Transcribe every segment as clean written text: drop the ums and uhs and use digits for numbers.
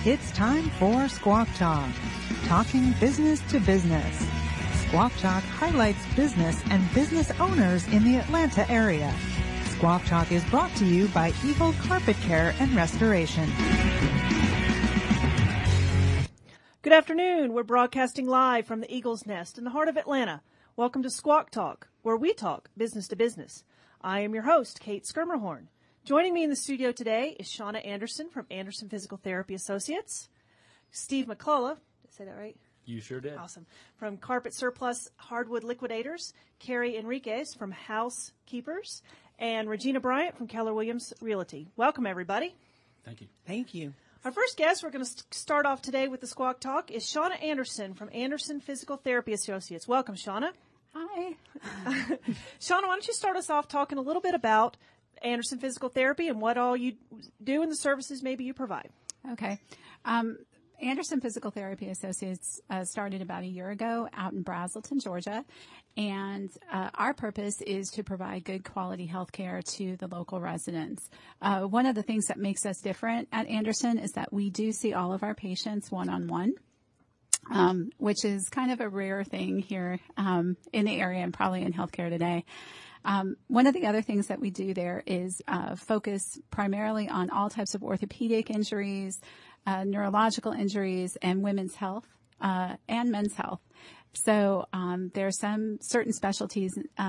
It's time for Squawk Talk, talking business to business. Squawk Talk highlights business and business owners in the Atlanta area. Squawk Talk is brought to you by Eagle Carpet Care and Restoration. Good afternoon. We're broadcasting live from the Eagle's Nest in the heart of Atlanta. Welcome to Squawk Talk, where we talk business to business. I am your host, Kate Skirmerhorn. Joining me in the studio today is Shauna Anderson from Anderson Physical Therapy Associates, Steve McCullough, did I say that right? You sure did. Awesome. From Carpet Surplus Hardwood Liquidators, Carrie Enriquez from Housekeepers, and Regina Bryant from Keller Williams Realty. Welcome, everybody. Thank you. Thank you. Our first guest, we're going to start off today with the Squawk Talk, is Shauna Anderson from Anderson Physical Therapy Associates. Welcome, Shauna. Hi. Shauna, why don't you start us off talking a little bit about Anderson Physical Therapy and what all you do and the services maybe you provide. Okay. Anderson Physical Therapy Associates started about a year ago out in Braselton, Georgia, and our purpose is to provide good quality health care to the local residents. One of the things that makes us different at Anderson is that we do see all of our patients one-on-one. Which is kind of a rare thing here in the area and probably in healthcare today. One of the other things that we do there is focus primarily on all types of orthopedic injuries, neurological injuries, and women's health and men's health. So there are some certain specialty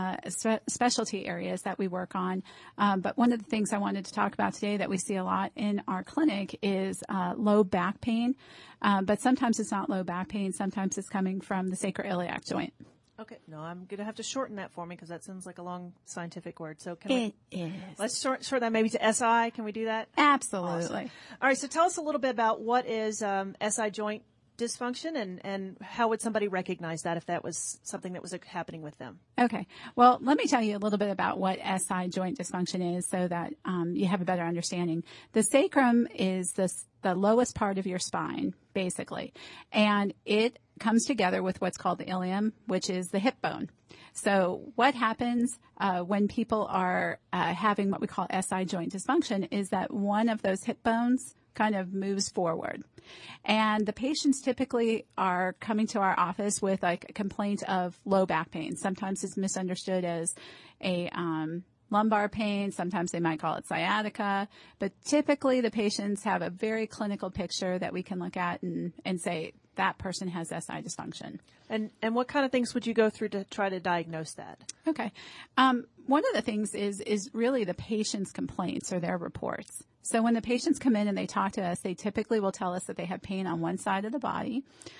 areas that we work on. But one of the things I wanted to talk about today that we see a lot in our clinic is low back pain. But sometimes it's not low back pain. Sometimes it's coming from the sacroiliac joint. Okay. No, I'm going to have to shorten that for me because that sounds like a long scientific word. So let's short that maybe to SI. Can we do that? Absolutely. Awesome. All right. So tell us a little bit about what is SI joint dysfunction and how would somebody recognize that if that was something that was happening with them? Okay. Well, let me tell you a little bit about what SI joint dysfunction is so that you have a better understanding. The sacrum is the lowest part of your spine, basically, and it comes together with what's called the ilium, which is the hip bone. So what happens when people are having what we call SI joint dysfunction is that one of those hip bones kind of moves forward. And the patients typically are coming to our office with like a complaint of low back pain. Sometimes it's misunderstood as a lumbar pain. Sometimes they might call it sciatica. But typically the patients have a very clinical picture that we can look at and say that person has SI dysfunction. And what kind of things would you go through to try to diagnose that? Okay. One of the things is really the patient's complaints or their reports. So when the patients come in and they talk to us, they typically will tell us that they have pain on one side of the body,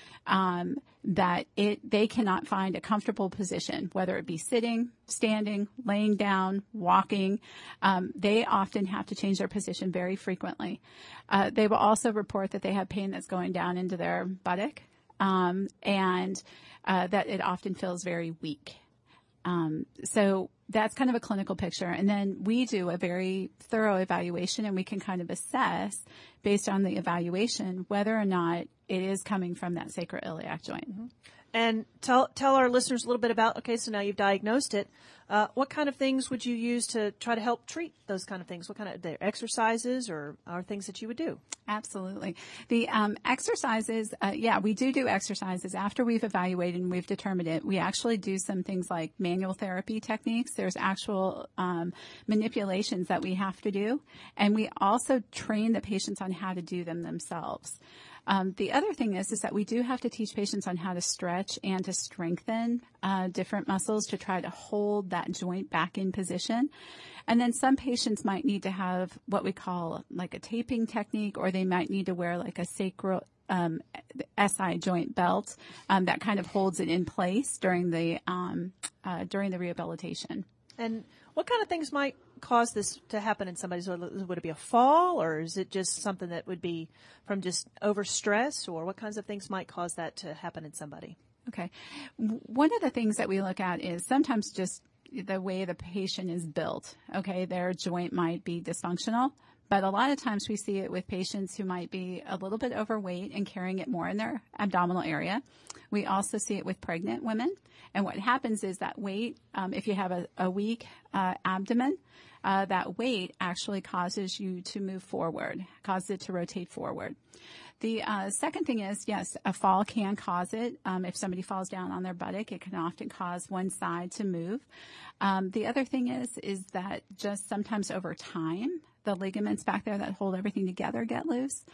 that they cannot find a comfortable position, whether it be sitting, standing, laying down, walking. They often have to change their position very frequently. They will also report that they have pain that's going down into their buttock, and that it often feels very weak. So that's kind of a clinical picture. And then we do a very thorough evaluation and we can kind of assess based on the evaluation whether or not it is coming from that sacroiliac joint. Mm-hmm. And tell our listeners a little bit about, okay, so now you've diagnosed it. What kind of things would you use to try to help treat those kind of things? What kind of exercises or things that you would do? Absolutely. The exercises, we do exercises. After we've evaluated and we've determined it, we actually do some things like manual therapy techniques. There's actual manipulations that we have to do. And we also train the patients on how to do them themselves. The other thing is that we do have to teach patients on how to stretch and to strengthen different muscles to try to hold that joint back in position. And then some patients might need to have what we call like a taping technique, or they might need to wear like a sacral SI joint belt that kind of holds it in place during the rehabilitation. And what kind of things might cause this to happen in somebody? So would it be a fall, or is it just something that would be from just overstress, or what kinds of things might cause that to happen in somebody? Okay. One of the things that we look at is sometimes just the way the patient is built. Okay. Their joint might be dysfunctional, but a lot of times we see it with patients who might be a little bit overweight and carrying it more in their abdominal area. We also see it with pregnant women. And what happens is that weight, if you have a weak abdomen, that weight actually causes you to move forward, causes it to rotate forward. The second thing is, yes, a fall can cause it. If somebody falls down on their buttock, it can often cause one side to move. The other thing is that just sometimes over time, the ligaments back there that hold everything together get loose.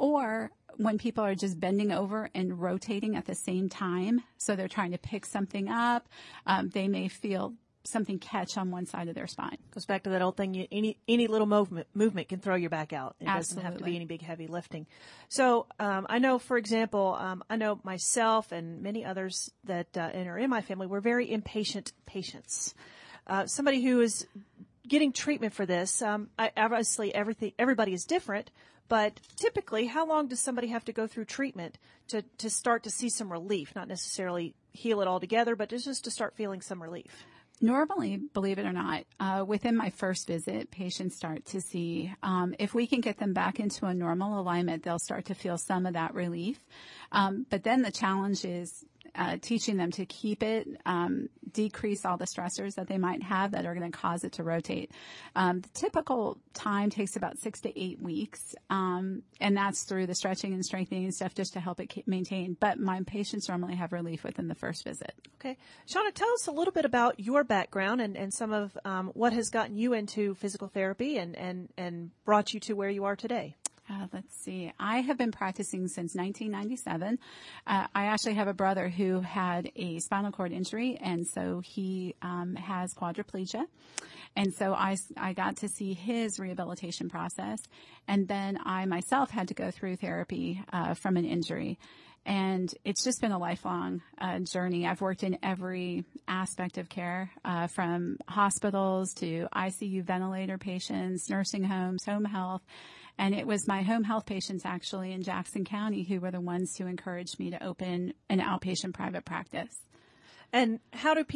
Or when people are just bending over and rotating at the same time, so they're trying to pick something up, they may feel something catch on one side of their spine. Goes back to that old thing, any little movement can throw your back out. It Absolutely. doesn't have to be any big heavy lifting. So I know, for example, I know myself and many others that are in my family, we're very impatient patients. Somebody who is getting treatment for this, obviously everybody is different, but typically, how long does somebody have to go through treatment to start to see some relief? Not necessarily heal it altogether, but just to start feeling some relief. Normally, believe it or not, within my first visit, patients start to see, if we can get them back into a normal alignment, they'll start to feel some of that relief. But then the challenge is teaching them to keep it, decrease all the stressors that they might have that are going to cause it to rotate. The typical time takes about 6 to 8 weeks, and that's through the stretching and strengthening and stuff just to help it maintain. But my patients normally have relief within the first visit. Okay. Shauna, tell us a little bit about your background and some of what has gotten you into physical therapy and brought you to where you are today. Let's see. I have been practicing since 1997. I actually have a brother who had a spinal cord injury, and so he has quadriplegia. And so I got to see his rehabilitation process, and then I myself had to go through therapy from an injury. And it's just been a lifelong journey. I've worked in every aspect of care, from hospitals to ICU ventilator patients, nursing homes, home health. And it was my home health patients actually in Jackson County who were the ones who encouraged me to open an outpatient private practice. And how do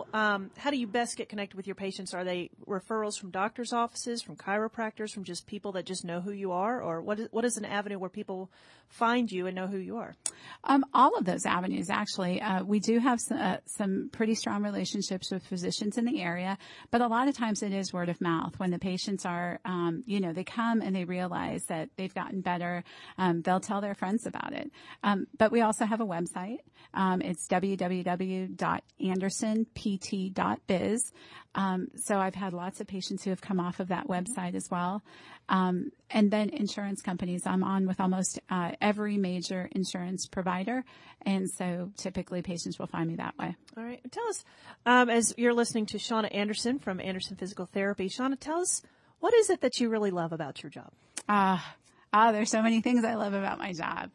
you best get connected with your patients? Are they referrals from doctors' offices, from chiropractors, from just people that just know who you are? Or what is an avenue where people find you and know who you are? All of those avenues, actually. We do have some pretty strong relationships with physicians in the area, but a lot of times it is word of mouth. When the patients are, they come and they realize that they've gotten better, they'll tell their friends about it. But we also have a website. It's www.andersonpt.biz. So I've had lots of patients who have come off of that website as well. And then insurance companies. I'm on with almost every major insurance provider. And so typically patients will find me that way. All right. Tell us, as you're listening to Shauna Anderson from Anderson Physical Therapy, Shauna, tell us, what is it that you really love about your job? There's so many things I love about my job.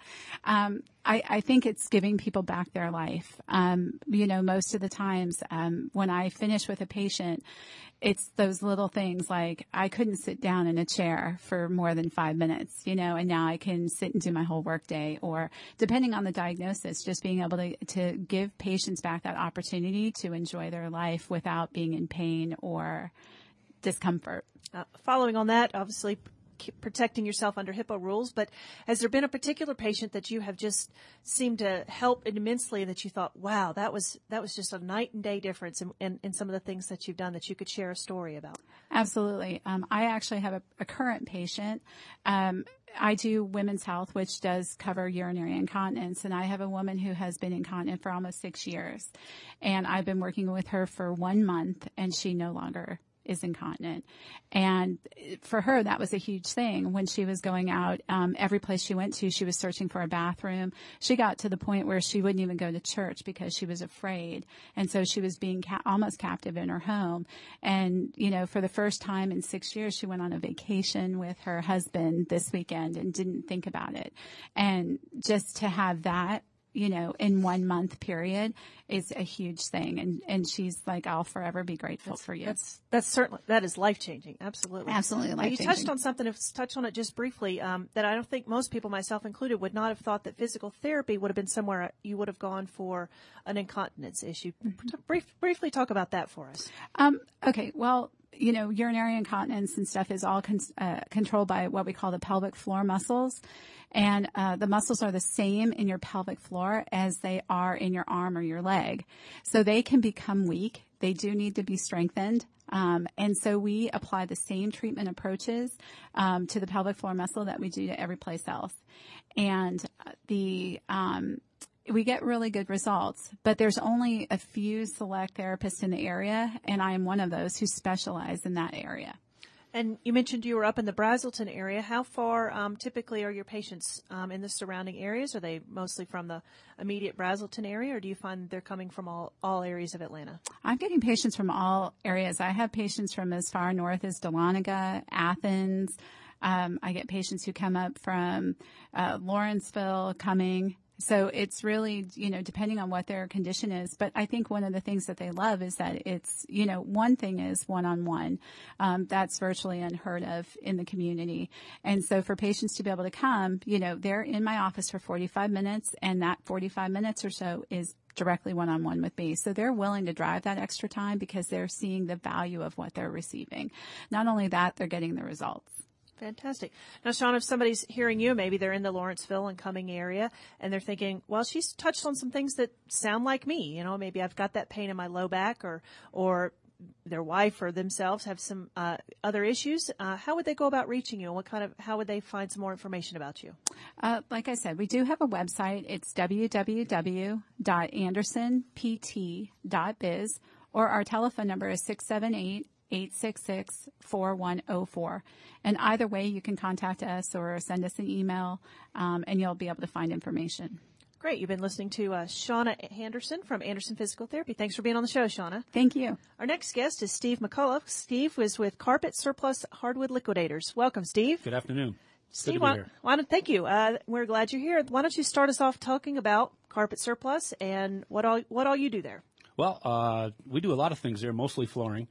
I think it's giving people back their life. Most of the times, when I finish with a patient, it's those little things like I couldn't sit down in a chair for more than 5 minutes, and now I can sit and do my whole workday, or depending on the diagnosis, just being able to give patients back that opportunity to enjoy their life without being in pain or discomfort. Following on that, obviously, protecting yourself under HIPAA rules, but has there been a particular patient that you have just seemed to help immensely that you thought, wow, that was just a night and day difference in some of the things that you've done that you could share a story about? Absolutely. I actually have a current patient. I do women's health, which does cover urinary incontinence, and I have a woman who has been incontinent for almost 6 years, and I've been working with her for 1 month, and she no longer is incontinent. And for her, that was a huge thing. When she was going out, every place she went to, she was searching for a bathroom. She got to the point where she wouldn't even go to church because she was afraid. And so she was being almost captive in her home. And, for the first time in 6 years, she went on a vacation with her husband this weekend and didn't think about it. And just to have that, in 1 month period is a huge thing. And she's like, I'll forever be grateful for you. That's certainly, that is life-changing. Absolutely. Absolutely life-changing. You touched on something, touched on it just briefly, that I don't think most people, myself included, would not have thought that physical therapy would have been somewhere you would have gone for an incontinence issue. Mm-hmm. Briefly talk about that for us. Okay. Well, urinary incontinence and stuff is all controlled by what we call the pelvic floor muscles. And the muscles are the same in your pelvic floor as they are in your arm or your leg. So they can become weak they do need to be strengthened. And so we apply the same treatment approaches to the pelvic floor muscle that we do to every place else. And we get really good results, but there's only a few select therapists in the area, and I am one of those who specialize in that area. And you mentioned you were up in the Brazelton area. How far typically are your patients in the surrounding areas? Are they mostly from the immediate Brazelton area, or do you find they're coming from all areas of Atlanta? I'm getting patients from all areas. I have patients from as far north as Dahlonega, Athens. I get patients who come up from Lawrenceville, Cumming. So it's really, depending on what their condition is. But I think one of the things that they love is that it's, one thing is one-on-one. That's virtually unheard of in the community. And so for patients to be able to come, they're in my office for 45 minutes, and that 45 minutes or so is directly one-on-one with me. So they're willing to drive that extra time because they're seeing the value of what they're receiving. Not only that, they're getting the results. Fantastic. Now, Sean, if somebody's hearing you, maybe they're in the Lawrenceville and Cumming area, and they're thinking, well, she's touched on some things that sound like me. Maybe I've got that pain in my low back, or their wife or themselves have some other issues. How would they go about reaching you, and how would they find some more information about you? Like I said, we do have a website. It's www.andersonpt.biz, or our telephone number is 678-866-4104. And either way, you can contact us or send us an email, and you'll be able to find information. Great. You've been listening to Shauna Anderson from Anderson Physical Therapy. Thanks for being on the show, Shauna. Thank you. Our next guest is Steve McCullough. Steve was with Carpet Surplus Hardwood Liquidators. Welcome, Steve. Good afternoon. Steve, good to be here. Thank you. We're glad you're here. Why don't you start us off talking about Carpet Surplus and what all you do there? Well, we do a lot of things there, mostly flooring.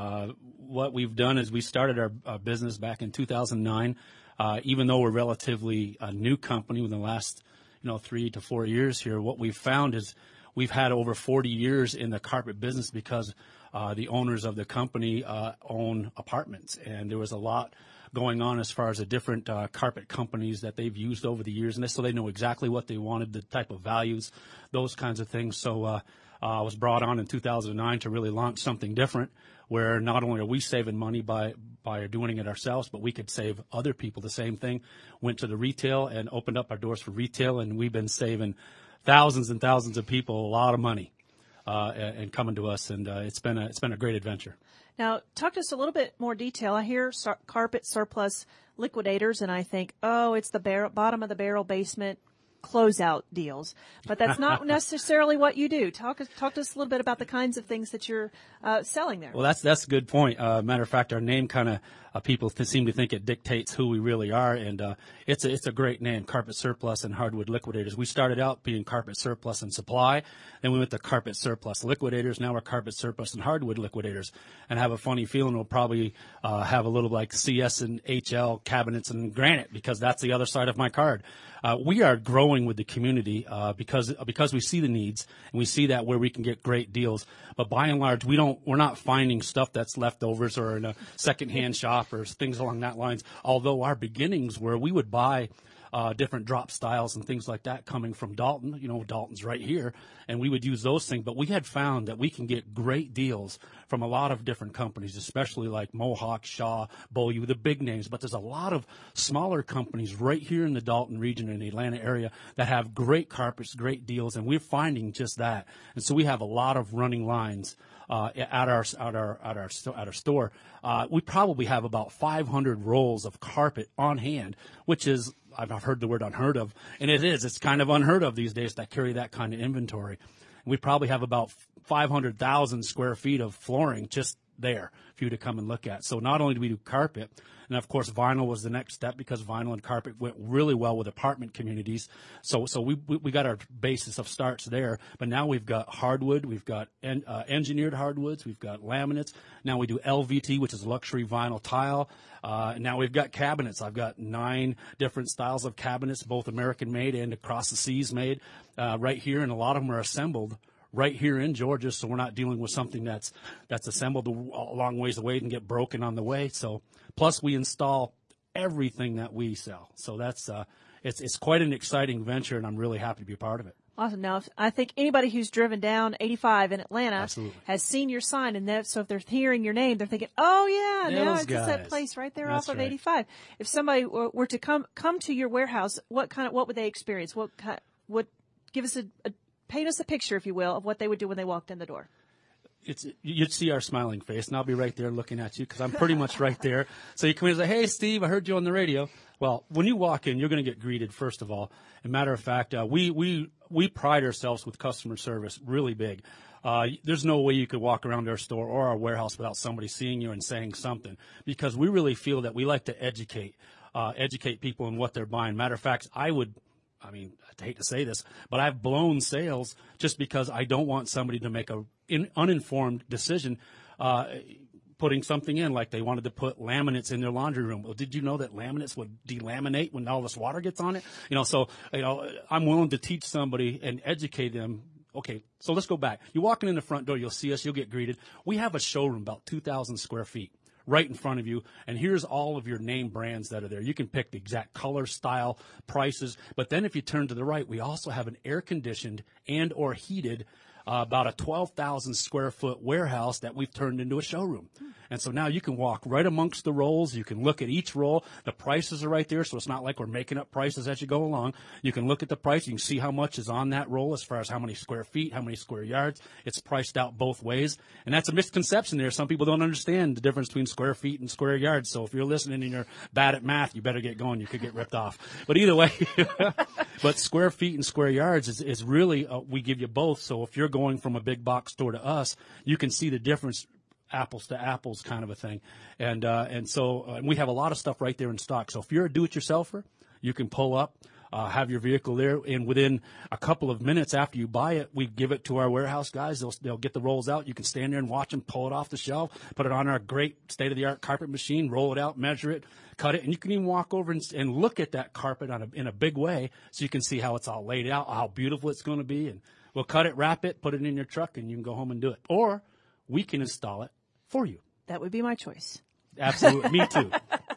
What we've done is we started our business back in 2009. Even though we're relatively a new company within the last 3 to 4 years here, what we've found is we've had over 40 years in the carpet business because the owners of the company own apartments, and there was a lot going on as far as the different carpet companies that they've used over the years, and so they know exactly what they wanted, the type of values, those kinds of things. So I was brought on in 2009 to really launch something different, where not only are we saving money by doing it ourselves, but we could save other people the same thing. Went to the retail and opened up our doors for retail, and we've been saving thousands and thousands of people a lot of money and coming to us, and it's been a great adventure. Now, talk to us a little bit more detail. I hear Carpet Surplus Liquidators, and I think, it's the bottom of the barrel basement closeout deals, but that's not necessarily what you do. Talk to us a little bit about the kinds of things that you're selling there. Well, that's a good point. Matter of fact, our name kind of people seem to think it dictates who we really are, and it's a great name, Carpet Surplus and Hardwood Liquidators. We started out being Carpet Surplus and Supply, then we went to Carpet Surplus Liquidators. Now we're Carpet Surplus and Hardwood Liquidators, and I have a funny feeling we'll probably have a little like CS and HL cabinets and granite, because that's the other side of my card. We are growing with the community because we see the needs, and we see that where we can get great deals. But by and large, we're not finding stuff that's leftovers or in a secondhand shop or things along that lines. Although our beginnings were we would buy different drop styles and things like that coming from Dalton. Dalton's right here, and we would use those things. But we had found that we can get great deals from a lot of different companies, especially like Mohawk, Shaw, Beaulieu, the big names. But there's a lot of smaller companies right here in the Dalton region and the Atlanta area that have great carpets, great deals, and we're finding just that. And so we have a lot of running lines at our store. We probably have about 500 rolls of carpet on hand, which is, I've heard the word unheard of, and it is. It's kind of unheard of these days to carry that kind of inventory. We probably have about 500,000 square feet of flooring just there for you to come and look at. So not only do we do carpet, and of course vinyl was the next step, because vinyl and carpet went really well with apartment communities. So we got our basis of starts there. But now we've got hardwood, we've got engineered hardwoods, we've got laminates. Now we do LVT, which is luxury vinyl tile. Now we've got cabinets. I've got 9 different styles of cabinets, both American made and across the seas made, right here, and a lot of them are assembled right here in Georgia, so we're not dealing with something that's assembled a long ways away and get broken on the way. So plus we install everything that we sell. So that's it's quite an exciting venture, and I'm really happy to be a part of it. Awesome. Now, I think anybody who's driven down 85 in Atlanta Absolutely. has seen your sign, and so if they're hearing your name, they're thinking, "Oh yeah, Yeah, now those it's just that guys. place right there That's off of right. 85." If somebody were to come to your warehouse, what would they experience? Give us paint us a picture, if you will, of what they would do when they walked in the door. You'd see our smiling face, and I'll be right there looking at you because I'm pretty much right there. So you come in and say, "Hey, Steve, I heard you on the radio." Well, when you walk in, you're going to get greeted, first of all. As a matter of fact, we pride ourselves with customer service really big. There's no way you could walk around our store or our warehouse without somebody seeing you and saying something, because we really feel that we like to educate people in what they're buying. Matter of fact, I hate to say this, but I've blown sales just because I don't want somebody to make an uninformed decision, putting something in, like they wanted to put laminates in their laundry room. Well, did you know that laminates would delaminate when all this water gets on it? I'm willing to teach somebody and educate them. Okay, so let's go back. You're walking in the front door, you'll see us, you'll get greeted. We have a showroom about 2,000 square feet right in front of you, and here's all of your name brands that are there. You can pick the exact color, style, prices, but then if you turn to the right, we also have an air-conditioned and or heated about a 12,000 square foot warehouse that we've turned into a showroom. And so now you can walk right amongst the rolls. You can look at each roll. The prices are right there, so it's not like we're making up prices as you go along. You can look at the price. You can see how much is on that roll as far as how many square feet, how many square yards. It's priced out both ways. And that's a misconception there. Some people don't understand the difference between square feet and square yards. So if you're listening and you're bad at math, you better get going. You could get ripped off. But either way, but square feet and square yards is really, we give you both. So if you're going from a big box store to us, you can see the difference, apples to apples kind of a thing. And so we have a lot of stuff right there in stock. So if you're a do-it-yourselfer, you can pull up, have your vehicle there, and within a couple of minutes after you buy it, we give it to our warehouse guys. They'll get the rolls out. You can stand there and watch them, pull it off the shelf, put it on our great state-of-the-art carpet machine, roll it out, measure it, cut it, and you can even walk over and look at that carpet in a big way so you can see how it's all laid out, how beautiful it's going to be, and we'll cut it, wrap it, put it in your truck, and you can go home and do it. Or we can install it for you. That would be my choice. Absolutely. Me too.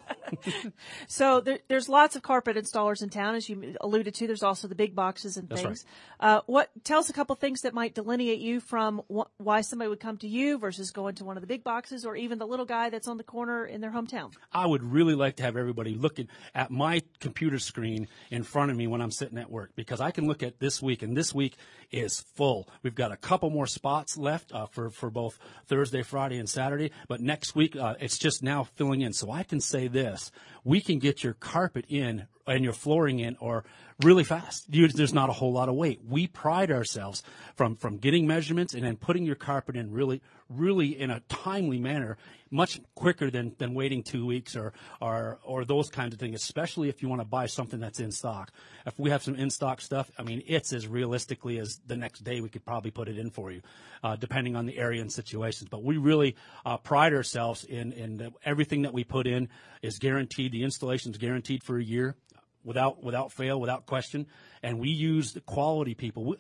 So there's lots of carpet installers in town, as you alluded to. There's also the big boxes and That's things. right. Tell us a couple things that might delineate you from why somebody would come to you versus going to one of the big boxes, or even the little guy that's on the corner in their hometown. I would really like to have everybody looking at my computer screen in front of me when I'm sitting at work, because I can look at this week, and this week is full. We've got a couple more spots left for both Thursday, Friday, and Saturday, but next week it's just now filling in. So I can say this: we can get your carpet in and your flooring in or really fast. There's not a whole lot of wait. We pride ourselves from getting measurements and then putting your carpet in really in a timely manner, much quicker than waiting 2 weeks or those kinds of things, especially if you want to buy something that's in stock. If we have some in-stock stuff, I mean, it's as realistically as the next day we could probably put it in for you, depending on the area and situations. But we really pride ourselves in everything that we put in is guaranteed. The installation is guaranteed for a year. Without fail, without question, and we use the quality people.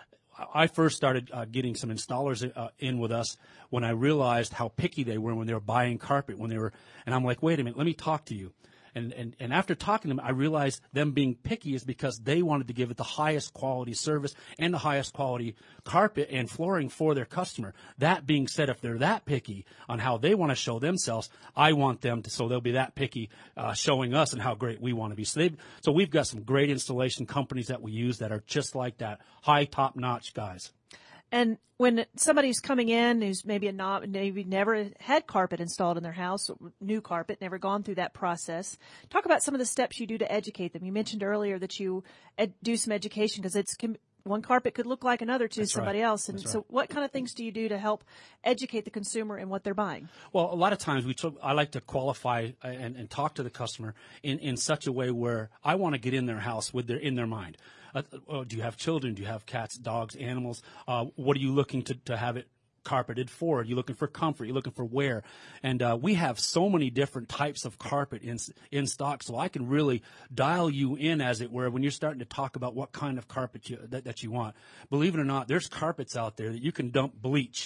I first started getting some installers in with us when I realized how picky they were when they were buying carpet. And I'm like, wait a minute, let me talk to you. And after talking to them, I realized them being picky is because they wanted to give it the highest quality service and the highest quality carpet and flooring for their customer. That being said, if they're that picky on how they want to show themselves, I want them to, so they'll be that picky showing us and how great we want to be. So we've got some great installation companies that we use that are just like that, high top-notch guys. And when somebody's coming in who's maybe never had carpet installed in their house, new carpet, never gone through that process, talk about some of the steps you do to educate them. You mentioned earlier that you do some education because one carpet could look like another to That's somebody right. else. And That's so right. what kind of things do you do to help educate the consumer in what they're buying? Well, a lot of times I like to qualify and talk to the customer in such a way where I want to get in their house in their mind. Do you have children? Do you have cats, dogs, animals? What are you looking to have it carpeted for? Are you looking for comfort? Are you looking for wear? And we have so many different types of carpet in stock, so I can really dial you in, as it were, when you're starting to talk about what kind of carpet that you want. Believe it or not, there's carpets out there that you can dump bleach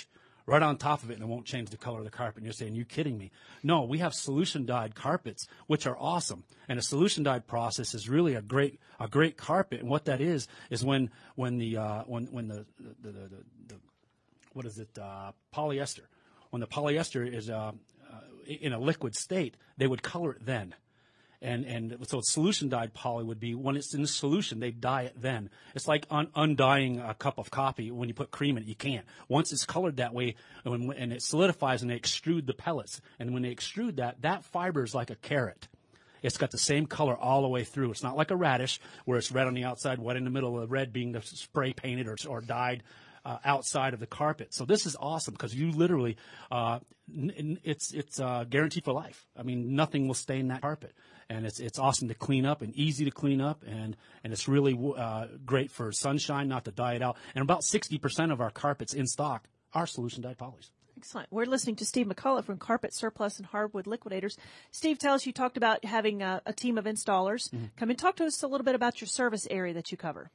right on top of it, and it won't change the color of the carpet. And you're saying, "You kidding me?" No, we have solution-dyed carpets, which are awesome. And a solution-dyed process is really a great carpet. And what that is when the what is it, polyester. When the polyester is in a liquid state, they would color it then. And so solution dyed poly would be when it's in the solution, they dye it then. It's like undying a cup of coffee when you put cream in it. You can't. Once it's colored that way, and it solidifies, and they extrude the pellets. And when they extrude that fiber is like a carrot. It's got the same color all the way through. It's not like a radish where it's red on the outside, white in the middle, the red being the spray painted or dyed outside of the carpet. So this is awesome because you literally, it's guaranteed for life. I mean, nothing will stain that carpet. And it's awesome to clean up and easy to clean up, and it's really great for sunshine, not to dye it out. And about 60% of our carpets in stock are solution dyed polys. Excellent. We're listening to Steve McCullough from Carpet Surplus and Hardwood Liquidators. Steve, tell us, you talked about having a team of installers. Mm-hmm. Come and talk to us a little bit about your service area that you cover.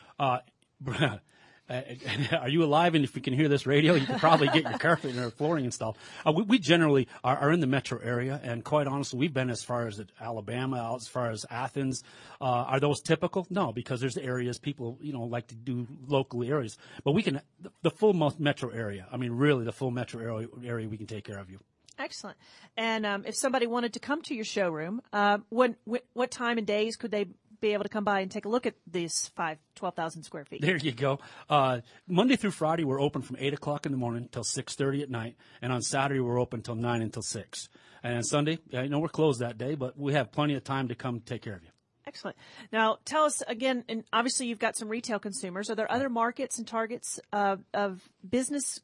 Are you alive? And if you can hear this radio, you can probably get your carpet or flooring installed. We generally are in the metro area, and quite honestly, we've been as far as Alabama, as far as Athens. Are those typical? No, because there's areas people like to do local areas, but we can the full metro area. I mean, really, the full metro area we can take care of you. Excellent. And if somebody wanted to come to your showroom, what time and days could they be able to come by and take a look at these 12,000 square feet? There you go. Monday through Friday, we're open from 8 o'clock in the morning till 6:30 at night. And on Saturday, we're open till 9 until 6. And on Sunday, we're closed that day, but we have plenty of time to come take care of you. Excellent. Now, tell us again, and obviously you've got some retail consumers. Are there other markets and targets of business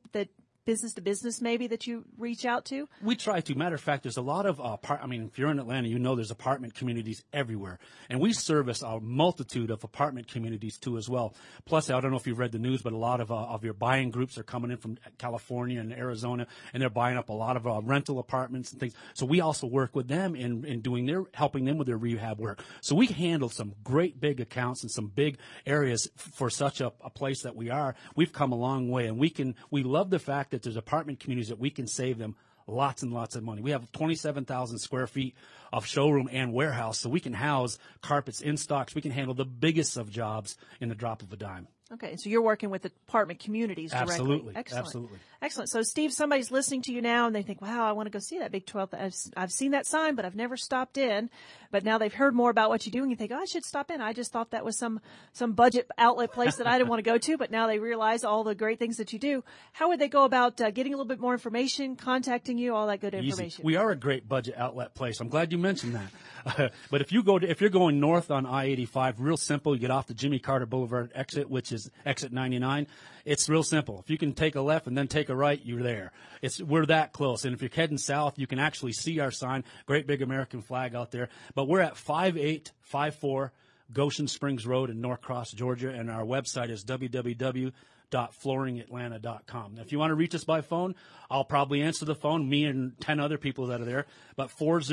to business maybe that you reach out to? We try to. Matter of fact, there's a lot of if you're in Atlanta, there's apartment communities everywhere. And we service a multitude of apartment communities too as well. Plus, I don't know if you've read the news, but a lot of your buying groups are coming in from California and Arizona, and they're buying up a lot of rental apartments and things. So we also work with them in helping them with their rehab work. So we handle some great big accounts and some big areas for such a place that we are. We've come a long way, and we love the fact that there's apartment communities that we can save them lots and lots of money. We have 27,000 square feet of showroom and warehouse, so we can house carpets in stocks. We can handle the biggest of jobs in the drop of a dime. Okay, so you're working with apartment communities directly. Absolutely. Excellent. Absolutely. Excellent. So, Steve, somebody's listening to you now, and they think, wow, I want to go see that Big 12. I've seen that sign, but I've never stopped in. But now they've heard more about what you do, and you think, I should stop in. I just thought that was some budget outlet place that I didn't want to go to, but now they realize all the great things that you do. How would they go about getting a little bit more information, contacting you, all that good information? Easy. We are a great budget outlet place. I'm glad you mentioned that. But if you're going north on I-85, real simple, you get off the Jimmy Carter Boulevard exit, which is exit 99. It's real simple. If you can take a left and then take a right, you're there. We're that close. And if you're heading south, you can actually see our sign, great big American flag out there. But we're at 5854 Goshen Springs Road in Norcross, Georgia, and our website is www.flooringatlanta.com. Now, if you want to reach us by phone, I'll probably answer the phone, me and 10 other people that are there, but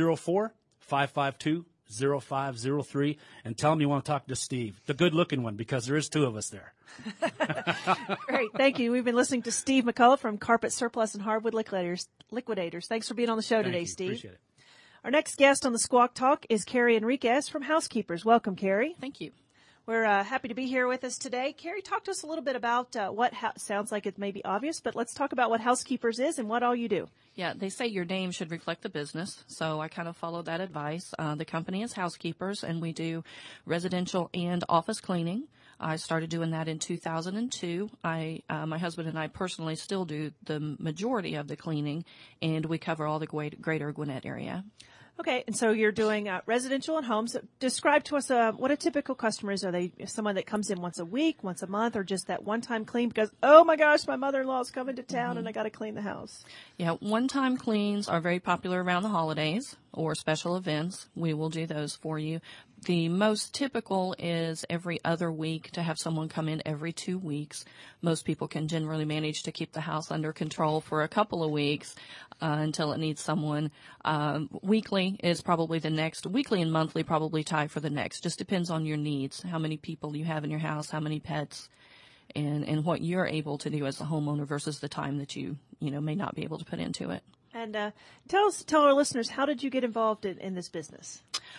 404-552-0503, and tell them you want to talk to Steve, the good-looking one, because there is two of us there. Great. Thank you. We've been listening to Steve McCullough from Carpet Surplus and Hardwood Liquidators. Thanks for being on the show today, Steve. Appreciate it. Our next guest on the Squawk Talk is Carrie Enriquez from Housekeepers. Welcome, Carrie. Thank you. We're happy to be here with us today. Carrie, talk to us a little bit about sounds like it may be obvious, but let's talk about what Housekeepers is and what all you do. Yeah, they say your name should reflect the business, so I kind of follow that advice. The company is Housekeepers, and we do residential and office cleaning. I started doing that in 2002. My husband and I personally still do the majority of the cleaning, and we cover all the greater Gwinnett area. Okay, and so you're doing residential and homes. Describe to us what a typical customer is. Are they someone that comes in once a week, once a month, or just that one-time clean because, oh, my gosh, my mother-in-law is coming to town and I got to clean the house? Yeah, one-time cleans are very popular around the holidays or special events. We will do those for you. The most typical is every other week to have someone come in every 2 weeks. Most people can generally manage to keep the house under control for a couple of weeks until it needs someone. Weekly is probably the next. Weekly and monthly probably tie for the next. Just depends on your needs, how many people you have in your house, how many pets. and what you're able to do as a homeowner versus the time that you may not be able to put into it. And tell our listeners, how did you get involved in this business?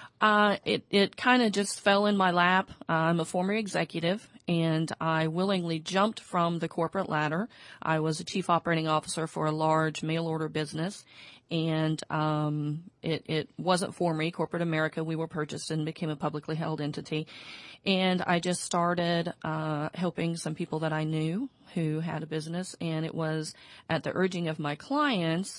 It kind of just fell in my lap. I'm a former executive, and I willingly jumped from the corporate ladder. I was a chief operating officer for a large mail order business, and it wasn't for me. Corporate America, we were purchased and became a publicly held entity. And I just started helping some people that I knew who had a business, and it was at the urging of my clients,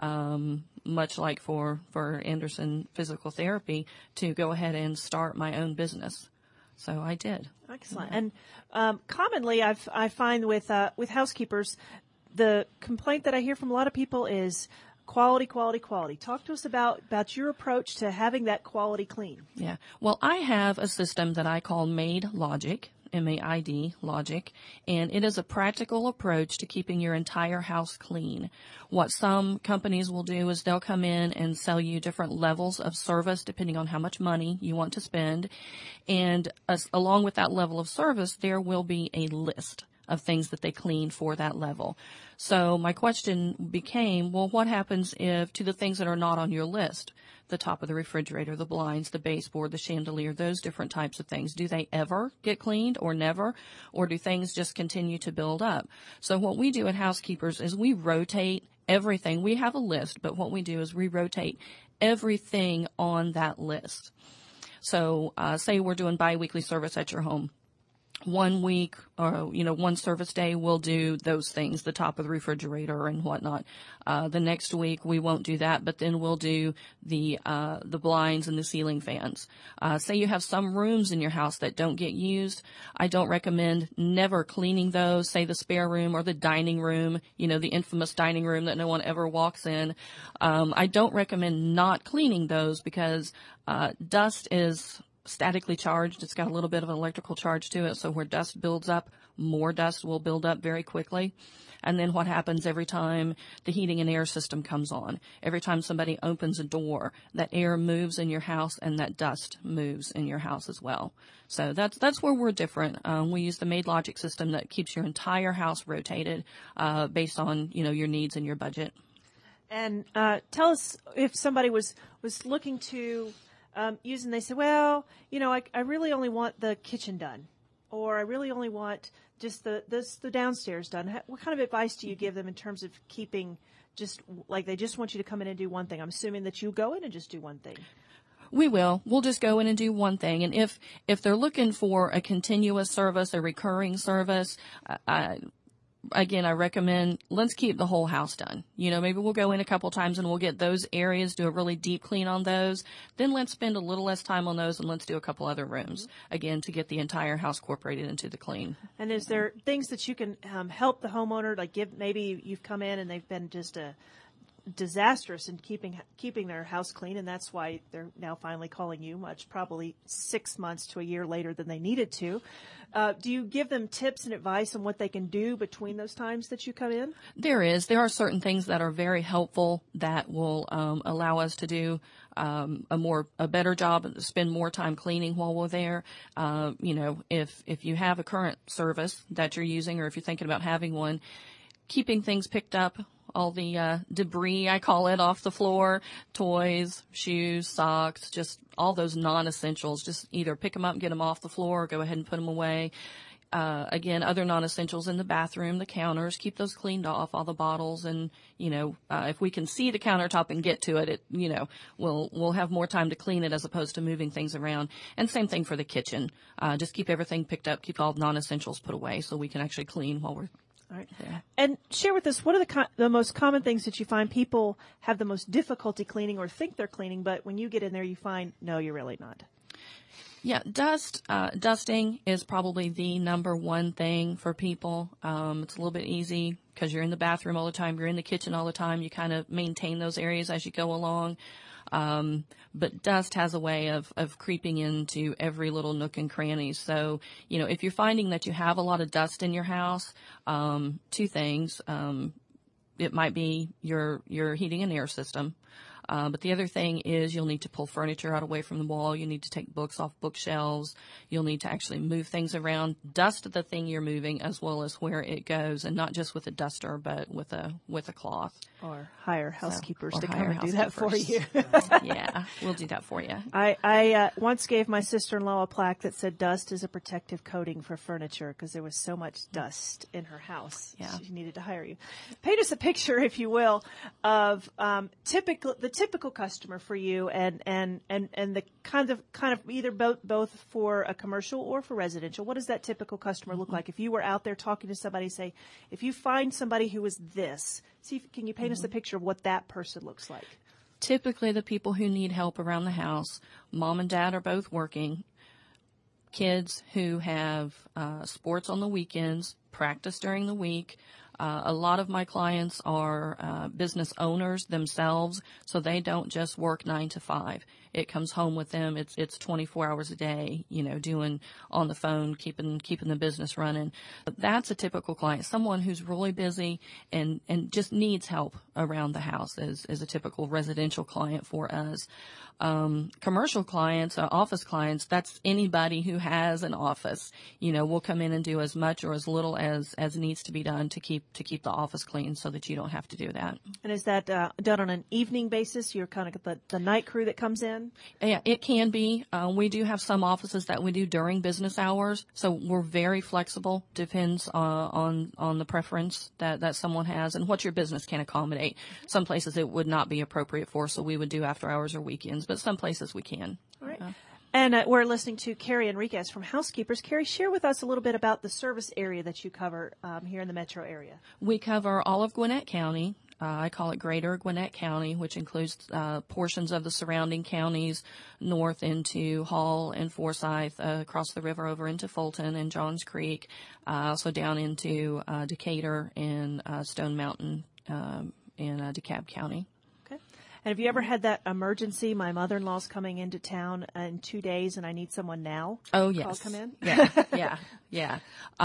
much like for Anderson Physical Therapy, to go ahead and start my own business. So I did. Excellent. And commonly, I find with housekeepers, the complaint that I hear from a lot of people is quality, quality, quality. Talk to us about your approach to having that quality clean. Yeah. Well, I have a system that I call MAID Logic. MAID Logic, and it is a practical approach to keeping your entire house clean. What some companies will do is they'll come in and sell you different levels of service depending on how much money you want to spend, and along with that level of service, there will be a list of things that they clean for that level. So my question became, well, what happens if to the things that are not on your list? The top of the refrigerator, the blinds, the baseboard, the chandelier, those different types of things. Do they ever get cleaned or never? Or do things just continue to build up? So what we do at Housekeepers is we rotate everything. We have a list, but what we do is we rotate everything on that list. So say we're doing biweekly service at your home. 1 week or, one service day, we'll do those things, the top of the refrigerator and whatnot. The next week we won't do that, but then we'll do the blinds and the ceiling fans. Say you have some rooms in your house that don't get used. I don't recommend never cleaning those, say the spare room or the dining room, the infamous dining room that no one ever walks in. I don't recommend not cleaning those because, dust is statically charged. It's got a little bit of an electrical charge to it. So where dust builds up, more dust will build up very quickly. And then what happens every time the heating and air system comes on, every time somebody opens a door, that air moves in your house and that dust moves in your house as well. So that's where we're different. We use the MAID Logic system that keeps your entire house rotated, based on, your needs and your budget. And, tell us if somebody was looking to using, they said, well, I really only want the kitchen done, or I really only want just the downstairs done. What kind of advice do you give them in terms of keeping just like they just want you to come in and do one thing? I'm assuming that you go in and just do one thing. We will. We'll just go in and do one thing. And if they're looking for a continuous service, a recurring service, again, I recommend let's keep the whole house done. Maybe we'll go in a couple times and we'll get those areas, do a really deep clean on those. Then let's spend a little less time on those and let's do a couple other rooms, again, to get the entire house incorporated into the clean. And is there things that you can help the homeowner, like maybe you've come in and they've been just disastrous in keeping their house clean, and that's why they're now finally calling you, probably 6 months to a year later than they needed to. Do you give them tips and advice on what they can do between those times that you come in? There are certain things that are very helpful that will allow us to do a better job, spend more time cleaning while we're there. If you have a current service that you're using, or if you're thinking about having one, keeping things picked up, all the debris, I call it, off the floor, toys, shoes, socks, just all those non-essentials. Just either pick them up and get them off the floor or go ahead and put them away. Again, other non-essentials in the bathroom, the counters, keep those cleaned off, all the bottles. And, if we can see the countertop and get to it, we'll have more time to clean it as opposed to moving things around. And same thing for the kitchen. Just keep everything picked up, keep all non-essentials put away so we can actually clean while we're all right. Yeah. And share with us, what are the most common things that you find people have the most difficulty cleaning or think they're cleaning, but when you get in there, you find, no, you're really not? Yeah, dusting is probably the number one thing for people. It's a little bit easy because you're in the bathroom all the time, you're in the kitchen all the time, you kind of maintain those areas as you go along. But dust has a way of creeping into every little nook and cranny. So, if you're finding that you have a lot of dust in your house, two things. It might be your heating and air system. But the other thing is you'll need to pull furniture out away from the wall. You need to take books off bookshelves. You'll need to actually move things around, dust the thing you're moving as well as where it goes, and not just with a duster, but with a cloth. Or hire housekeepers or to come hire and do that for you. Yeah, we'll do that for you. I once gave my sister-in-law a plaque that said dust is a protective coating for furniture because there was so much dust in her house. Yeah. She needed to hire you. Paint us a picture, if you will, of the typical customer for you and the kind of either both for a commercial or for residential. What does that typical customer look like? If you were out there talking to somebody, say, if you find somebody who is this, can you paint us a picture of what that person looks like? Typically, the people who need help around the house, mom and dad are both working, kids who have sports on the weekends, practice during the week. A lot of my clients are business owners themselves, so they don't just work 9 to 5. It comes home with them. It's 24 hours a day, doing on the phone, keeping the business running. But that's a typical client, someone who's really busy and just needs help around the house is a typical residential client for us. Commercial clients, office clients, that's anybody who has an office. We'll come in and do as much or as little as needs to be done to keep the office clean so that you don't have to do that. And is that done on an evening basis? You're kind of the night crew that comes in? Yeah, it can be. We do have some offices that we do during business hours, so we're very flexible. Depends on the preference that someone has and what your business can accommodate. Some places it would not be appropriate for, so we would do after hours or weekends, but some places we can. All right. And we're listening to Carrie Enriquez from Housekeepers. Carrie, share with us a little bit about the service area that you cover here in the metro area. We cover all of Gwinnett County. I call it Greater Gwinnett County, which includes portions of the surrounding counties north into Hall and Forsyth, across the river over into Fulton and Johns Creek, also down into Decatur and Stone Mountain in DeKalb County. Okay. And have you ever had that emergency? My mother-in-law's coming into town in 2 days, and I need someone now. Oh, yes. Call come in? Yeah.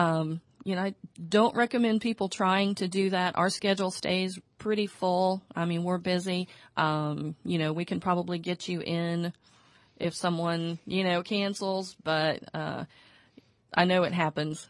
I don't recommend people trying to do that. Our schedule stays pretty full. I mean, we're busy. We can probably get you in if someone, cancels, but I know it happens.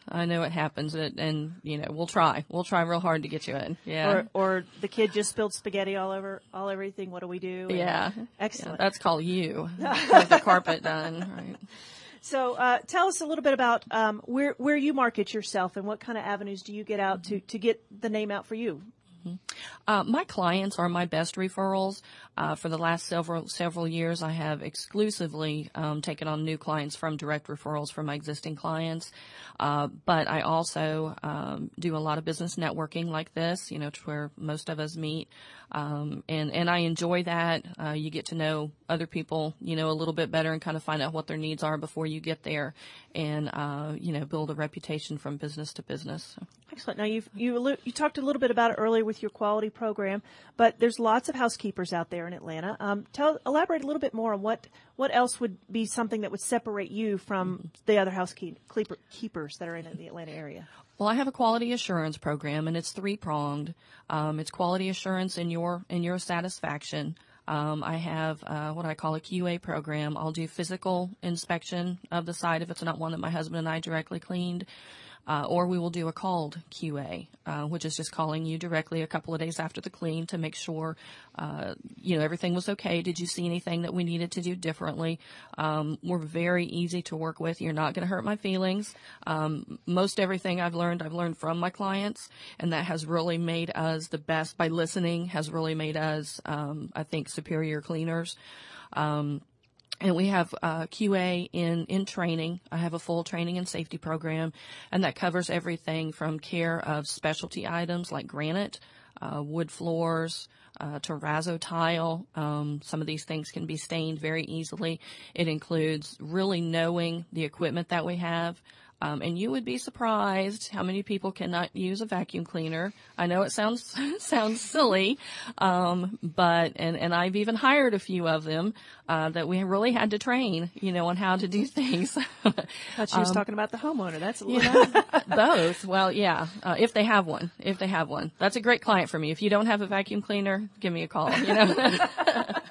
And we'll try real hard to get you in. Yeah. Or the kid just spilled spaghetti all over everything. What do we do? Yeah. Excellent. Yeah, that's called you. Have the carpet done. Right. So tell us a little bit about where you market yourself and what kind of avenues do you get out to get the name out for you? My clients are my best referrals. For the last several years, I have exclusively taken on new clients from direct referrals from my existing clients. But I also do a lot of business networking like this, to where most of us meet. And I enjoy that. You get to know other people, a little bit better and kind of find out what their needs are before you get there and, build a reputation from business to business. Excellent. Now you talked a little bit about it earlier with your quality program, but there's lots of housekeepers out there in Atlanta. Elaborate a little bit more on what else would be something that would separate you from the other housekeepers that are in the Atlanta area. Well, I have a quality assurance program, and it's 3-pronged. It's quality assurance in your satisfaction. I have what I call a QA program. I'll do physical inspection of the site if it's not one that my husband and I directly cleaned. Or we will do a called QA, which is just calling you directly a couple of days after the clean to make sure, everything was okay. Did you see anything that we needed to do differently? We're very easy to work with. You're not going to hurt my feelings. Most everything I've learned from my clients, and that has really made us the best by listening, has really made us, I think, superior cleaners. And we have QA in training. I have a full training and safety program, and that covers everything from care of specialty items like granite, wood floors, terrazzo tile. Some of these things can be stained very easily. It includes really knowing the equipment that we have. And you would be surprised how many people cannot use a vacuum cleaner. I know it sounds silly, but I've even hired a few of them that we really had to train, on how to do things. I thought she was talking about the homeowner. That's a little both. Well, yeah, if they have one, that's a great client for me. If you don't have a vacuum cleaner, give me a call.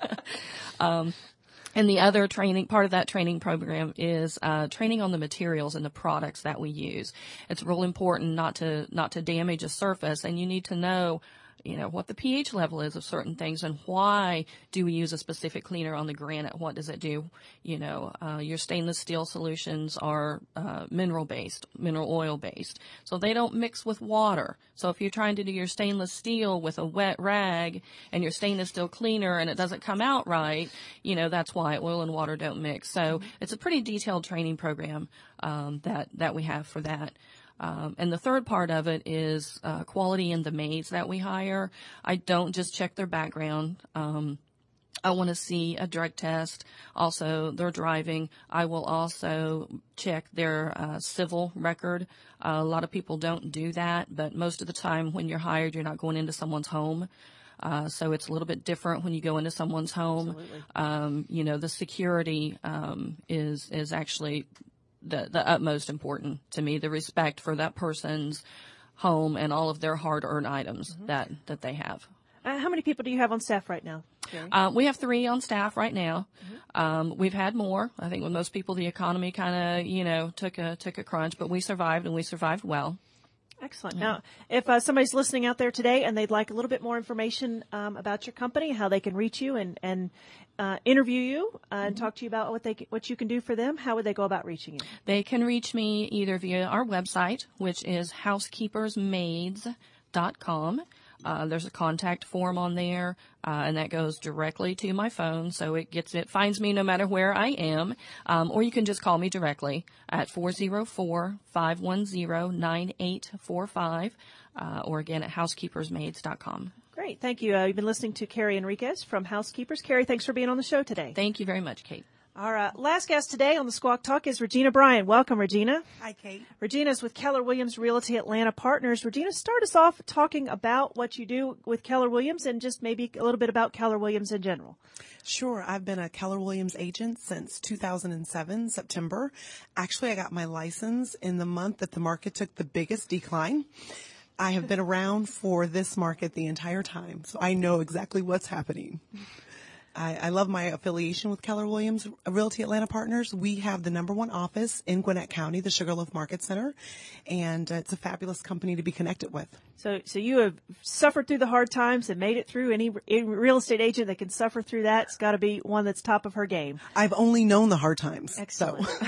And the other part of that training program is training on the materials and the products that we use. It's real important not to damage a surface, and you need to know, what the pH level is of certain things and why do we use a specific cleaner on the granite? What does it do? Your stainless steel solutions are mineral oil based. So they don't mix with water. So if you're trying to do your stainless steel with a wet rag and your stainless steel cleaner and it doesn't come out right, that's why oil and water don't mix. So it's a pretty detailed training program that we have for that. And the third part of it is quality in the maids that we hire. I don't just check their background. I want to see a drug test, also their driving. I will also check their civil record. A lot of people don't do that, but most of the time when you're hired, you're not going into someone's home. So it's a little bit different when you go into someone's home. The security is actually the utmost important to me, the respect for that person's home and all of their hard-earned items that they have. How many people do you have on staff right now? We have 3 on staff right now. We've had more. I think with most people, the economy kind of, took a crunch, but we survived, and we survived well. Excellent. Now, if somebody's listening out there today and they'd like a little bit more information about your company, how they can reach you and interview you and talk to you about what you can do for them, how would they go about reaching you? They can reach me either via our website, which is housekeepersmaids.com. There's a contact form on there, and that goes directly to my phone, so it finds me no matter where I am. Or you can just call me directly at 404-510-9845, or again at housekeepersmaids.com. Great. Thank you. You've been listening to Carrie Enriquez from Housekeepers. Carrie, thanks for being on the show today. Thank you very much, Kate. Our last guest today on the Squawk Talk is Regina Bryan. Welcome, Regina. Hi, Kate. Regina's with Keller Williams Realty Atlanta Partners. Regina, start us off talking about what you do with Keller Williams and just maybe a little bit about Keller Williams in general. Sure. I've been a Keller Williams agent since 2007, September. Actually, I got my license in the month that the market took the biggest decline. I have been around for this market the entire time, so I know exactly what's happening. I love my affiliation with Keller Williams Realty Atlanta Partners. We have the #1 office in Gwinnett County, the Sugarloaf Market Center, and it's a fabulous company to be connected with. So you have suffered through the hard times and made it through. Any real estate agent that can suffer through that's got to be one that's top of her game. I've only known the hard times. Excellent. So.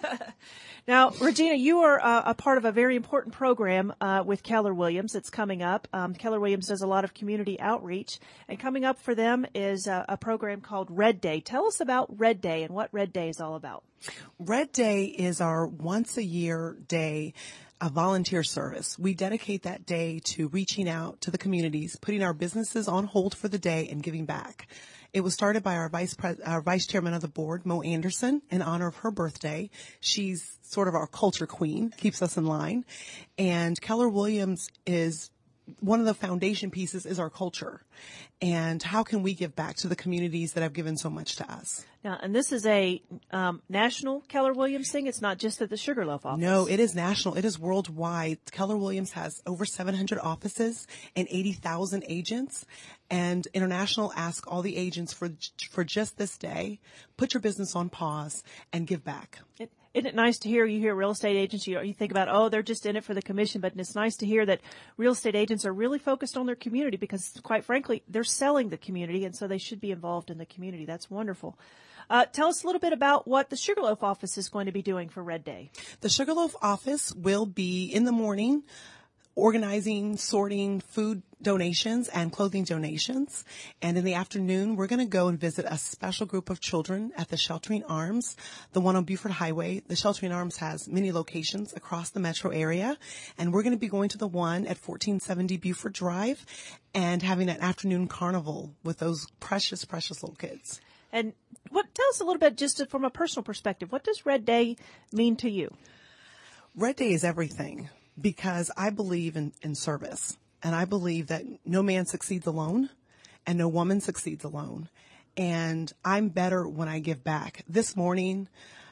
Now, Regina, you are a part of a very important program with Keller Williams that's coming up. Keller Williams does a lot of community outreach, and coming up for them is a program called Red Day. Tell us about Red Day and what Red Day is all about. Red Day is our once-a-year day of volunteer service. We dedicate that day to reaching out to the communities, putting our businesses on hold for the day, and giving back. It was started by our vice chairman of the board, Mo Anderson, in honor of her birthday. She's sort of our culture queen, keeps us in line. And Keller Williams is one of the foundation pieces is our culture. And how can we give back to the communities that have given so much to us? Now, and this is a national Keller Williams thing. It's not just at the Sugarloaf office. No, it is national. It is worldwide. Keller Williams has over 700 offices and 80,000 agents. And International asks all the agents for just this day, put your business on pause and give back. Isn't it nice to hear? You hear real estate agents, you think about, they're just in it for the commission, but it's nice to hear that real estate agents are really focused on their community because, quite frankly, they're selling the community, and so they should be involved in the community. That's wonderful. Tell us a little bit about what the Sugarloaf office is going to be doing for Red Day. The Sugarloaf office will be in the morning organizing, sorting food donations and clothing donations. And in the afternoon, we're going to go and visit a special group of children at the Sheltering Arms, the one on Buford Highway. The Sheltering Arms has many locations across the metro area. And we're going to be going to the one at 1470 Buford Drive and having an afternoon carnival with those precious, precious little kids. And tell us a little bit, just from a personal perspective, what does Red Day mean to you? Red Day is everything because I believe in service. And I believe that no man succeeds alone and no woman succeeds alone. And I'm better when I give back. This morning,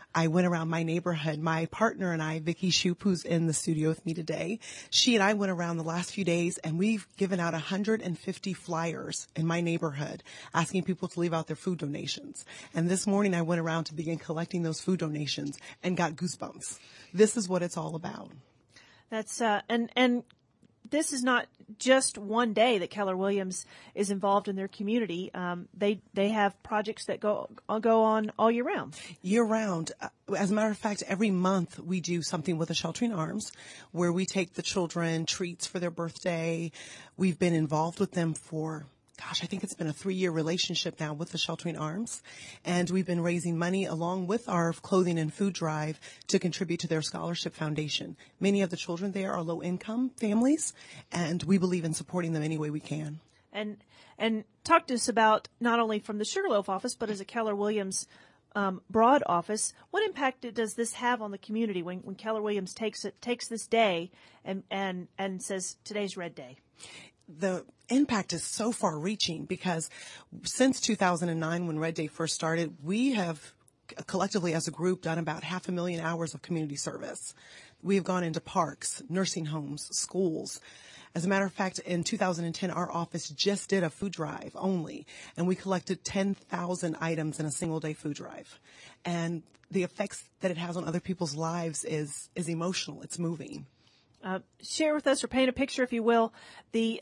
I went around my neighborhood. My partner and I, Vicki Shoup, who's in the studio with me today, she and I went around the last few days and we've given out 150 flyers in my neighborhood asking people to leave out their food donations. And this morning I went around to begin collecting those food donations and got goosebumps. This is what it's all about. That's, and this is not just one day that Keller Williams is involved in their community. They have projects that go on all year round. Year round. As a matter of fact, every month we do something with the Sheltering Arms where we take the children treats for their birthday. We've been involved with them for, I think it's been a 3-year relationship now with the Sheltering Arms. And we've been raising money along with our clothing and food drive to contribute to their scholarship foundation. Many of the children there are low-income families, and we believe in supporting them any way we can. And talk to us about, not only from the Sugarloaf office, but as a Keller Williams broad office, what impact does this have on the community when Keller Williams takes this day and says, today's Red Day? The impact is so far reaching because since 2009, when Red Day first started, we have collectively as a group done about 500,000 hours of community service. We've gone into parks, nursing homes, schools. As a matter of fact, in 2010, our office just did a food drive only, and we collected 10,000 items in a single day food drive. And the effects that it has on other people's lives is emotional. It's moving. Share with us, or paint a picture, if you will, the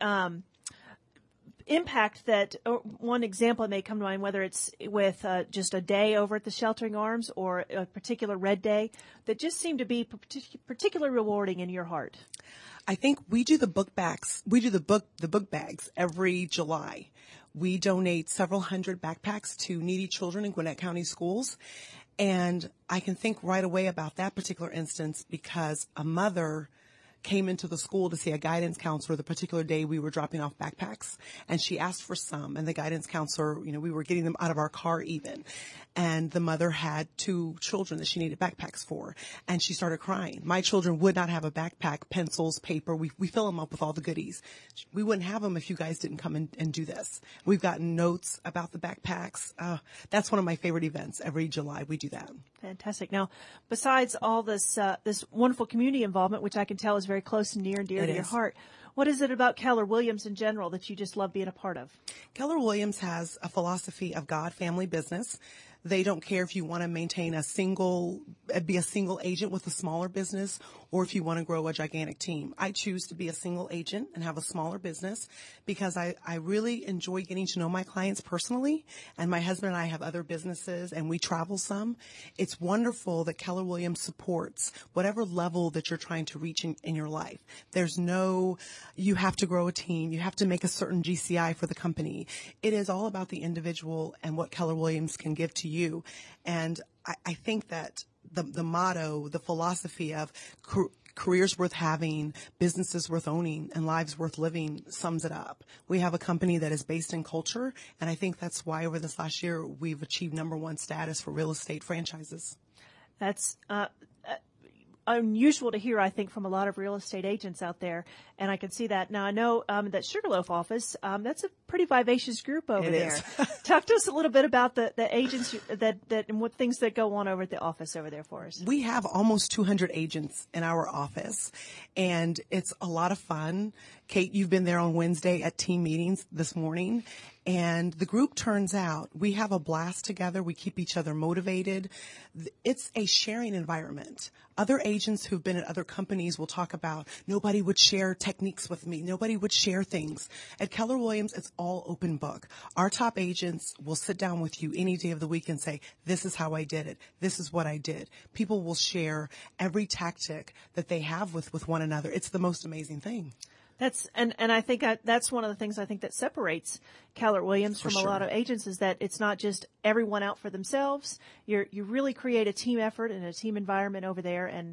impact that, or one example that may come to mind, whether it's with just a day over at the Sheltering Arms or a particular Red Day, that just seemed to be particularly rewarding in your heart. I think we do the book bags. We do the book bags every July. We donate several hundred backpacks to needy children in Gwinnett County schools. And I can think right away about that particular instance because a mother came into the school to see a guidance counselor the particular day we were dropping off backpacks. And she asked for some, and the guidance counselor, we were getting them out of our car even. And the mother had 2 children that she needed backpacks for. And she started crying. My children would not have a backpack, pencils, paper. We fill them up with all the goodies. We wouldn't have them if you guys didn't come and do this. We've gotten notes about the backpacks. That's one of my favorite events. Every July we do that. Fantastic. Now, besides all this wonderful community involvement, which I can tell is very close and near and dear to your heart, what is it about Keller Williams in general that you just love being a part of? Keller Williams has a philosophy of God, family, business. They don't care if you want to maintain be a single agent with a smaller business or if you want to grow a gigantic team. I choose to be a single agent and have a smaller business because I really enjoy getting to know my clients personally. And my husband and I have other businesses and we travel some. It's wonderful that Keller Williams supports whatever level that you're trying to reach in your life. There's you have to grow a team. You have to make a certain GCI for the company. It is all about the individual and what Keller Williams can give to you. And I think that the motto, the philosophy of careers worth having, businesses worth owning, and lives worth living sums it up. We have a company that is based in culture, and I think that's why over this last year we've achieved #1 status for real estate franchises. That's unusual to hear, I think, from a lot of real estate agents out there, and I can see that. Now, I know that Sugarloaf office, that's a pretty vivacious group over there. Talk to us a little bit about the agents that and what things that go on over at the office over there for us. We have almost 200 agents in our office, and it's a lot of fun. Kate, you've been there on Wednesday at team meetings this morning, and the group turns out. We have a blast together. We keep each other motivated. It's a sharing environment. Other agents who've been at other companies will talk about nobody would share techniques with me. Nobody would share things. At Keller Williams, it's all open book. Our top agents will sit down with you any day of the week and say, this is how I did it. This is what I did. People will share every tactic that they have with one another. It's the most amazing thing. That's and I think that's one of the things I think that separates Keller Williams from a lot of agents is that it's not just everyone out for themselves. You really create a team effort and a team environment over there, and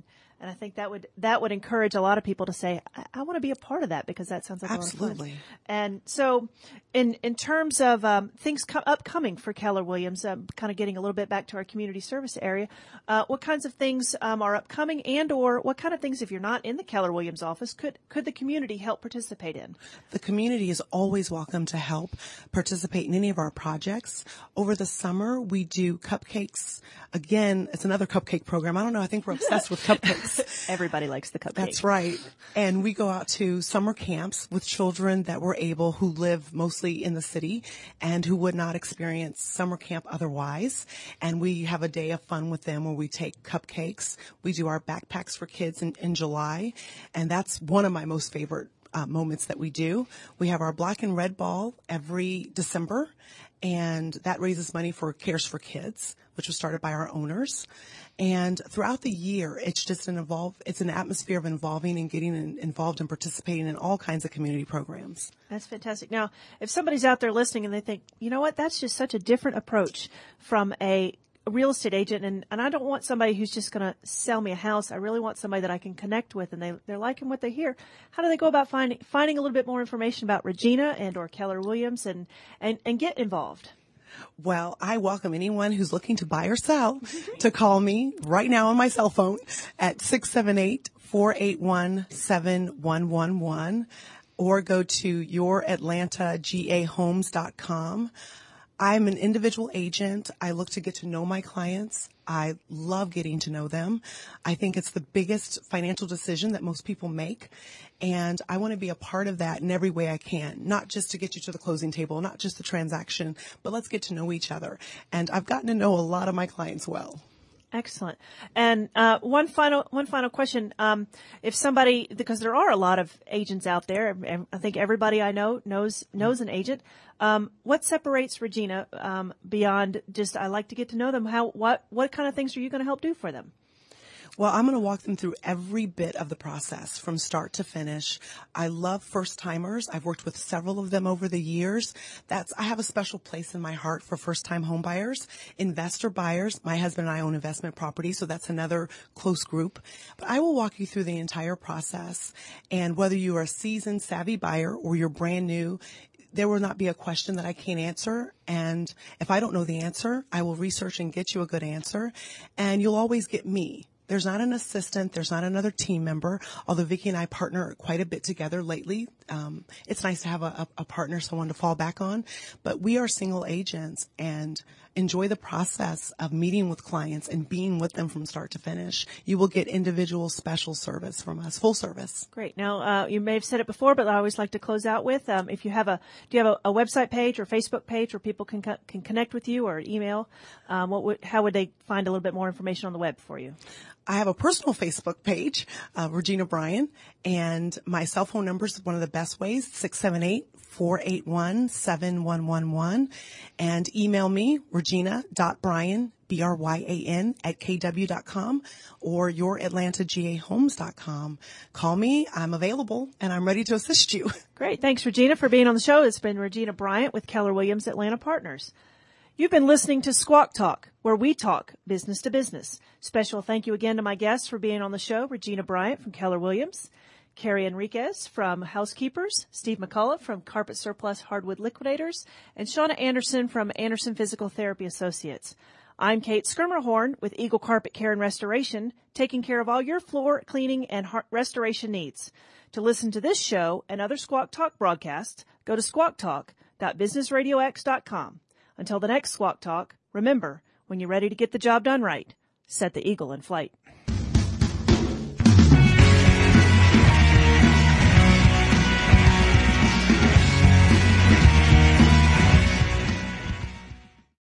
And I think that would encourage a lot of people to say, I want to be a part of that, because that sounds like Absolutely. a lot of fun. And so in terms of things upcoming for Keller Williams, kind of getting a little bit back to our community service area, what kinds of things are upcoming, and or what kind of things, if you're not in the Keller Williams office, could the community help participate in? The community is always welcome to help participate in any of our projects. Over the summer, we do cupcakes. Again, it's another cupcake program. I don't know. I think we're obsessed with cupcakes. Everybody likes the cupcake. That's right. And we go out to summer camps with children that were able, who live mostly in the city and who would not experience summer camp otherwise. And we have a day of fun with them where we take cupcakes. We do our backpacks for kids in July. And that's one of my most favorite moments that we do. We have our Black and Red Ball every December, and that raises money for Cares for Kids, which was started by our owners. And throughout the year, it's just it's an atmosphere of involving and getting involved and participating in all kinds of community programs. That's fantastic. Now, if somebody's out there listening and they think, you know what, that's just such a different approach from a real estate agent, and I don't want somebody who's just going to sell me a house. I really want somebody that I can connect with, and they're liking what they hear. How do they go about finding a little bit more information about Regina and or Keller Williams and get involved? Well, I welcome anyone who's looking to buy or sell to call me right now on my cell phone at 678-481-7111 or go to youratlantagahomes.com. I'm an individual agent. I look to get to know my clients. I love getting to know them. I think it's the biggest financial decision that most people make. And I want to be a part of that in every way I can, not just to get you to the closing table, not just the transaction, but let's get to know each other. And I've gotten to know a lot of my clients well. Excellent. And one final question. If somebody, because there are a lot of agents out there, and I think everybody I know knows an agent. What separates Regina beyond just I like to get to know them? What kind of things are you going to help do for them? Well, I'm going to walk them through every bit of the process from start to finish. I love first-timers. I've worked with several of them over the years. I have a special place in my heart for first-time home buyers, investor buyers. My husband and I own investment property, so that's another close group. But I will walk you through the entire process. And whether you are a seasoned, savvy buyer or you're brand new, there will not be a question that I can't answer. And if I don't know the answer, I will research and get you a good answer. And you'll always get me. There's not an assistant. There's not another team member, although Vicki and I partner quite a bit together lately. It's nice to have a partner, someone to fall back on. But we are single agents and enjoy the process of meeting with clients and being with them from start to finish. You will get individual special service from us, full service. Great. Now, you may have said it before, but I always like to close out with, do you have a website page or Facebook page where people can connect with you, or email? How would they find a little bit more information on the web for you? I have a personal Facebook page, Regina Bryan, and my cell phone number is one of the best ways, 678-481-7111, and email me, regina.bryan, BRYAN, @kw.com, or youratlantagahomes.com. Call me. I'm available, and I'm ready to assist you. Great. Thanks, Regina, for being on the show. It's been Regina Bryant with Keller Williams Atlanta Partners. You've been listening to Squawk Talk, where we talk business to business. Special thank you again to my guests for being on the show, Regina Bryant from Keller Williams, Carrie Enriquez from Housekeepers, Steve McCullough from Carpet Surplus Hardwood Liquidators, and Shauna Anderson from Anderson Physical Therapy Associates. I'm Kate Skirmerhorn with Eagle Carpet Care and Restoration, taking care of all your floor cleaning and restoration needs. To listen to this show and other Squawk Talk broadcasts, go to squawktalk.businessradiox.com. Until the next Squawk Talk, remember, when you're ready to get the job done right, set the eagle in flight.